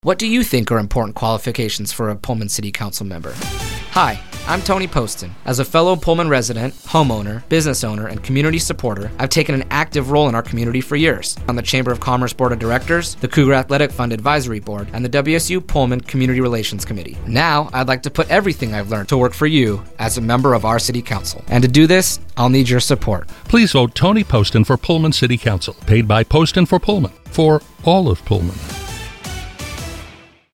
What do you think are important qualifications for a Pullman City Council member? Hi, I'm Tony Poston. As a fellow Pullman resident, homeowner, business owner, and community supporter, I've taken an active role in our community for years. On the Chamber of Commerce Board of Directors, the Cougar Athletic Fund Advisory Board, and the WSU Pullman Community Relations Committee. Now, I'd like to put everything I've learned to work for you as a member of our City Council. And to do this, I'll need your support. Please vote Tony Poston for Pullman City Council, paid by Poston for Pullman, for all of Pullman.